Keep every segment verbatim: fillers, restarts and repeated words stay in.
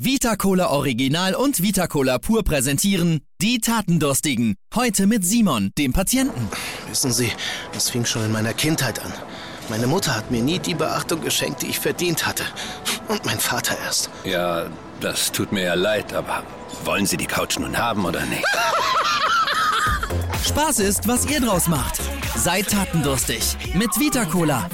Vita-Cola Original und Vita-Cola Pur präsentieren die Tatendurstigen. Heute mit Simon, dem Patienten. Wissen Sie, das fing schon in meiner Kindheit an. Meine Mutter hat mir nie die Beachtung geschenkt, die ich verdient hatte. Und mein Vater erst. Ja, das tut mir ja leid, aber wollen Sie die Couch nun haben oder nicht? Spaß ist, was ihr draus macht. Seid tatendurstig mit Vita-Cola.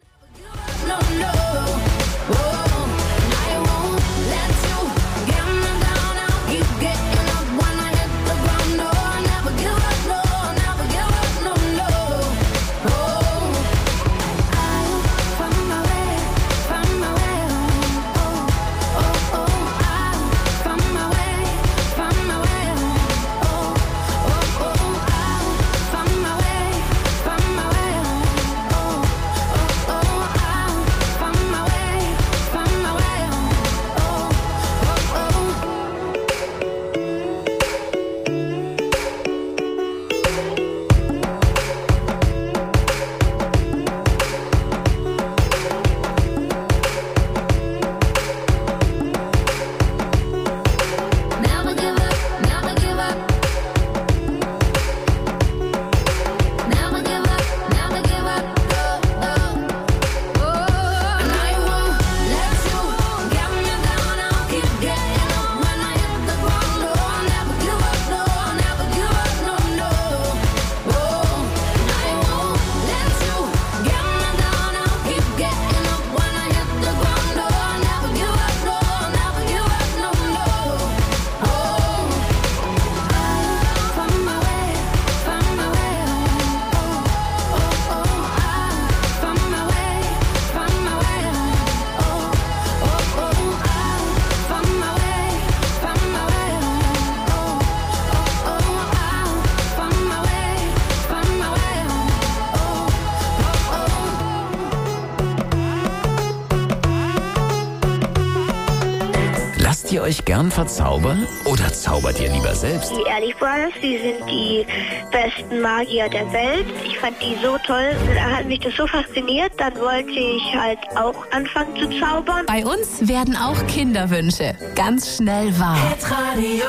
Lasst ihr euch gern verzaubern oder zaubert ihr lieber selbst? Die Ehrlich Brothers, die sind die besten Magier der Welt. Ich fand die so toll, da hat mich das so fasziniert, dann wollte ich halt auch anfangen zu zaubern. Bei uns werden auch Kinderwünsche ganz schnell wahr. Hitradio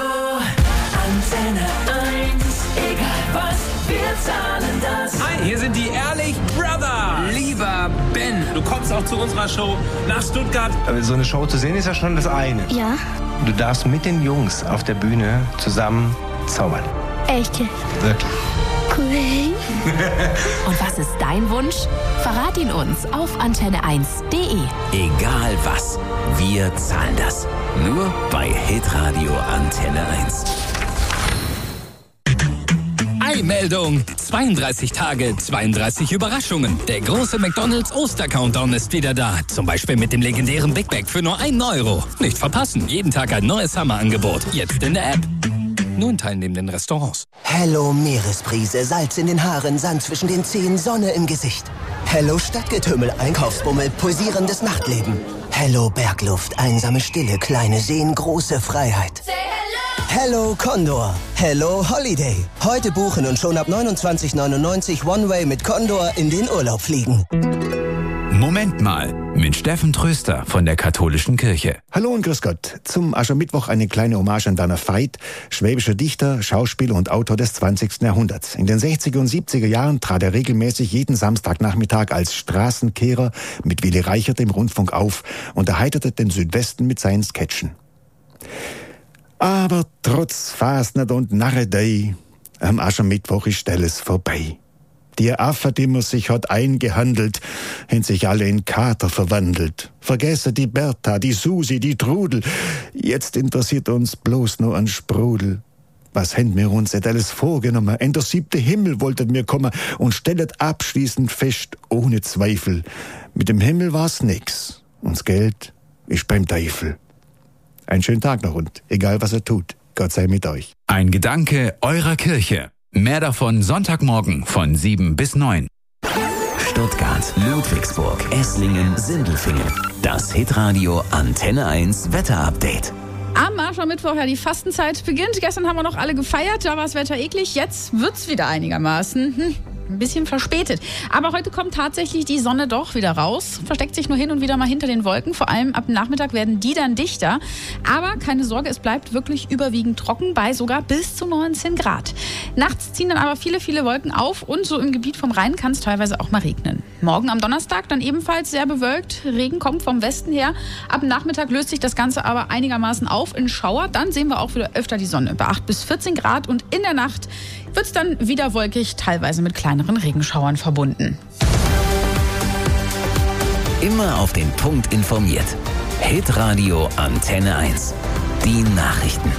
Antenne eins, egal was, wir zahlen das. Hi, hier sind die Ehrlich Brothers. Lieber Ben, Du kommst auch zu unserer Show nach Stuttgart. Aber so eine Show zu sehen ist ja schon das eine. Ja. Du darfst mit den Jungs auf der Bühne zusammen zaubern. Echt? Wirklich. Cool. Und was ist dein Wunsch? Verrat ihn uns auf antenne eins punkt de. Egal was, wir zahlen das. Nur bei Hitradio Antenne eins. Meldung. zweiunddreißig Tage, zweiunddreißig Überraschungen. Der große McDonald's Oster-Countdown ist wieder da. Zum Beispiel mit dem legendären Big Mac für nur einen Euro. Nicht verpassen. Jeden Tag ein neues Hammer-Angebot. Jetzt in der App. Nur in teilnehmenden Restaurants. Hello Meeresbrise, Salz in den Haaren, Sand zwischen den Zehen, Sonne im Gesicht. Hello Stadtgetümmel, Einkaufsbummel, pulsierendes Nachtleben. Hello Bergluft, einsame Stille, kleine Seen, große Freiheit. Hello Condor. Hello Holiday. Heute buchen und schon ab neunundzwanzig neunundneunzig One-Way mit Condor in den Urlaub fliegen. Moment mal, mit Steffen Tröster von der Katholischen Kirche. Hallo und grüß Gott. Zum Aschermittwoch eine kleine Hommage an Werner Veit, schwäbischer Dichter, Schauspieler und Autor des zwanzigsten Jahrhunderts. In den sechziger und siebziger Jahren trat er regelmäßig jeden Samstagnachmittag als Straßenkehrer mit Willi Reichert im Rundfunk auf und erheiterte den Südwesten mit seinen Sketchen. Aber trotz Fasnet und Narredei, am Aschermittwoch ist alles vorbei. Die Affe, die man sich hat eingehandelt, haben sich alle in Kater verwandelt. Vergesse die Bertha, die Susi, die Trudel. Jetzt interessiert uns bloß nur ein Sprudel. Was händ mir uns et alles vorgenommen? In der siebte Himmel wolltet mir kommen und stellet abschließend fest, ohne Zweifel. Mit dem Himmel war's nix. Uns Geld ist beim Teufel. Einen schönen Tag noch und egal was er tut, Gott sei mit euch. Ein Gedanke eurer Kirche. Mehr davon Sonntagmorgen von sieben bis neun. Stuttgart, Ludwigsburg, Esslingen, Sindelfingen. Das Hitradio Antenne eins Wetterupdate. Am Aschermittwoch, ja, die Fastenzeit beginnt. Gestern haben wir noch alle gefeiert, da war das Wetter eklig. Jetzt wird's wieder einigermaßen. Hm. ein bisschen verspätet. Aber heute kommt tatsächlich die Sonne doch wieder raus, versteckt sich nur hin und wieder mal hinter den Wolken. Vor allem ab Nachmittag werden die dann dichter. Aber keine Sorge, es bleibt wirklich überwiegend trocken bei sogar bis zu neunzehn Grad. Nachts ziehen dann aber viele, viele Wolken auf und so im Gebiet vom Rhein kann es teilweise auch mal regnen. Morgen am Donnerstag dann ebenfalls sehr bewölkt. Regen kommt vom Westen her. Ab Nachmittag löst sich das Ganze aber einigermaßen auf in Schauer. Dann sehen wir auch wieder öfter die Sonne bei acht bis vierzehn Grad und in der Nacht wird es dann wieder wolkig, teilweise mit kleineren Regenschauern verbunden. Immer auf den Punkt informiert. Hitradio Antenne eins. Die Nachrichten.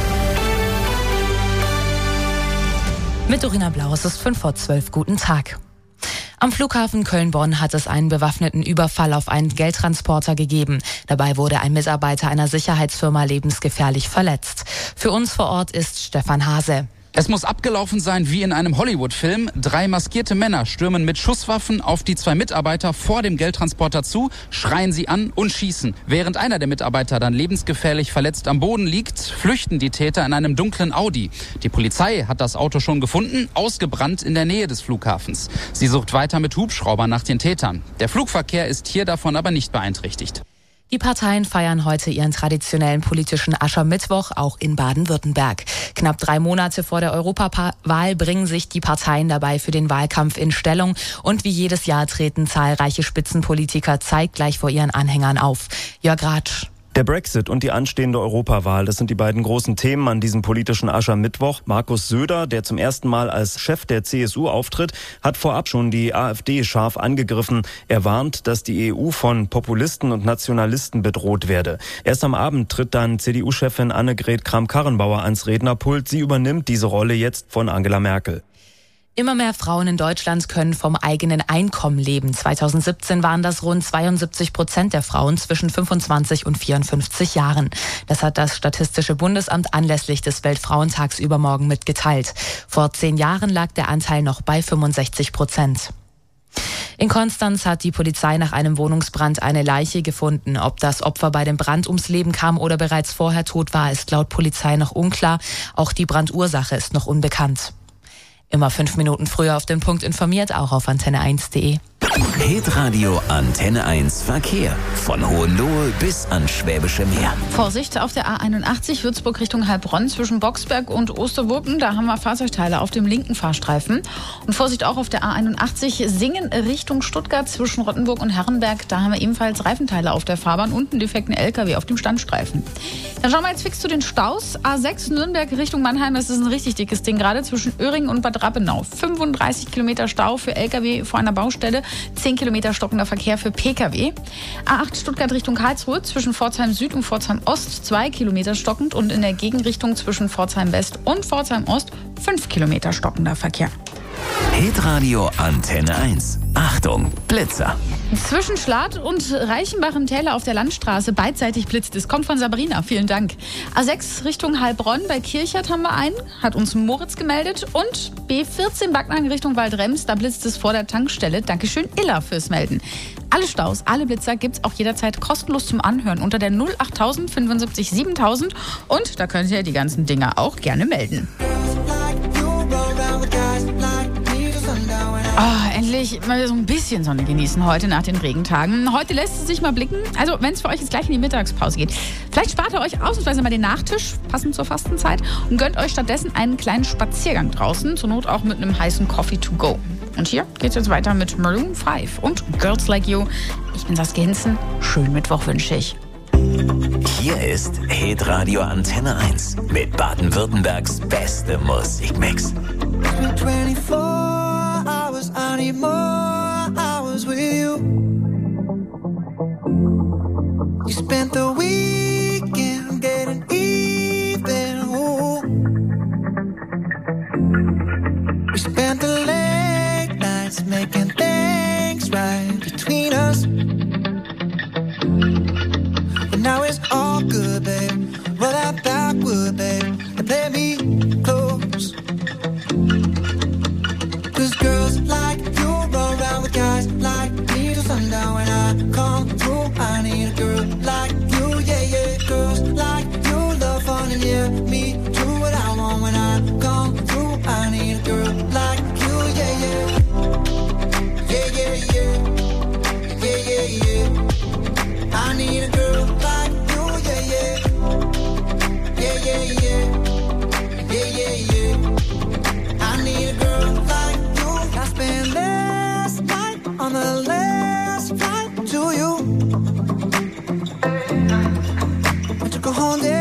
Mit Dorina Blau, es ist fünf vor zwölf. Guten Tag. Am Flughafen Köln-Bonn hat es einen bewaffneten Überfall auf einen Geldtransporter gegeben. Dabei wurde ein Mitarbeiter einer Sicherheitsfirma lebensgefährlich verletzt. Für uns vor Ort ist Stefan Hase. Es muss abgelaufen sein wie in einem Hollywood-Film. Drei maskierte Männer stürmen mit Schusswaffen auf die zwei Mitarbeiter vor dem Geldtransporter zu, schreien sie an und schießen. Während einer der Mitarbeiter dann lebensgefährlich verletzt am Boden liegt, flüchten die Täter in einem dunklen Audi. Die Polizei hat das Auto schon gefunden, ausgebrannt in der Nähe des Flughafens. Sie sucht weiter mit Hubschraubern nach den Tätern. Der Flugverkehr ist hier davon aber nicht beeinträchtigt. Die Parteien feiern heute ihren traditionellen politischen Aschermittwoch, auch in Baden-Württemberg. Knapp drei Monate vor der Europawahl bringen sich die Parteien dabei für den Wahlkampf in Stellung. Und wie jedes Jahr treten zahlreiche Spitzenpolitiker zeitgleich vor ihren Anhängern auf. Jörg Ratsch. Der Brexit und die anstehende Europawahl, das sind die beiden großen Themen an diesem politischen Aschermittwoch. Markus Söder, der zum ersten Mal als Chef der C S U auftritt, hat vorab schon die AfD scharf angegriffen. Er warnt, dass die E U von Populisten und Nationalisten bedroht werde. Erst am Abend tritt dann C D U-Chefin Annegret Kramp-Karrenbauer ans Rednerpult. Sie übernimmt diese Rolle jetzt von Angela Merkel. Immer mehr Frauen in Deutschland können vom eigenen Einkommen leben. zweitausendsiebzehn waren das rund zweiundsiebzig Prozent der Frauen zwischen fünfundzwanzig und vierundfünfzig Jahren. Das hat das Statistische Bundesamt anlässlich des Weltfrauentags übermorgen mitgeteilt. Vor zehn Jahren lag der Anteil noch bei fünfundsechzig Prozent. In Konstanz hat die Polizei nach einem Wohnungsbrand eine Leiche gefunden. Ob das Opfer bei dem Brand ums Leben kam oder bereits vorher tot war, ist laut Polizei noch unklar. Auch die Brandursache ist noch unbekannt. Immer fünf Minuten früher auf den Punkt informiert, auch auf antenne eins punkt de. Hitradio Antenne eins Verkehr. Von Hohenlohe bis ans Schwäbische Meer. Vorsicht auf der A einundachtzig Würzburg Richtung Heilbronn zwischen Boxberg und Osterburgen. Da haben wir Fahrzeugteile auf dem linken Fahrstreifen. Und Vorsicht auch auf der A einundachtzig Singen Richtung Stuttgart zwischen Rottenburg und Herrenberg. Da haben wir ebenfalls Reifenteile auf der Fahrbahn und einen defekten L K W auf dem Standstreifen. Dann schauen wir jetzt fix zu den Staus. A sechs Nürnberg Richtung Mannheim. Das ist ein richtig dickes Ding, gerade zwischen Öhringen und Bad Rappenau. fünfunddreißig Kilometer Stau für L K W vor einer Baustelle. zehn Kilometer stockender Verkehr für P K W. A acht Stuttgart Richtung Karlsruhe zwischen Pforzheim Süd und Pforzheim Ost zwei Kilometer stockend und in der Gegenrichtung zwischen Pforzheim West und Pforzheim Ost fünf Kilometer stockender Verkehr. Hitradio Antenne eins. Achtung, Blitzer. Zwischen Schlad und Reichenbach im Täler auf der Landstraße beidseitig blitzt es. Kommt von Sabrina, vielen Dank. A sechs Richtung Heilbronn bei Kirchert haben wir einen, hat uns Moritz gemeldet. Und B vierzehn Backnang Richtung Waldrems, da blitzt es vor der Tankstelle. Dankeschön Illa fürs Melden. Alle Staus, alle Blitzer gibt's auch jederzeit kostenlos zum Anhören unter der null achttausend fünfundsiebzig siebentausend. Und da könnt ihr die ganzen Dinger auch gerne melden. Oh, endlich mal so ein bisschen Sonne genießen heute nach den Regentagen. Heute lässt es sich mal blicken. Also wenn es für euch jetzt gleich in die Mittagspause geht. Vielleicht spart ihr euch ausnahmsweise mal den Nachtisch, passend zur Fastenzeit, und gönnt euch stattdessen einen kleinen Spaziergang draußen. Zur Not auch mit einem heißen Coffee to go. Und hier geht's jetzt weiter mit Maroon fünf und Girls Like You. Ich bin Saskia Hinzen. Schönen Mittwoch wünsche ich. Hier ist Hitradio Antenne eins mit Baden-Württembergs beste Musikmix. I need more hours with you. You spent the weekend getting even. Ooh. We spent the late nights making things right between us. But now it's all good, babe. Roll that backward, babe.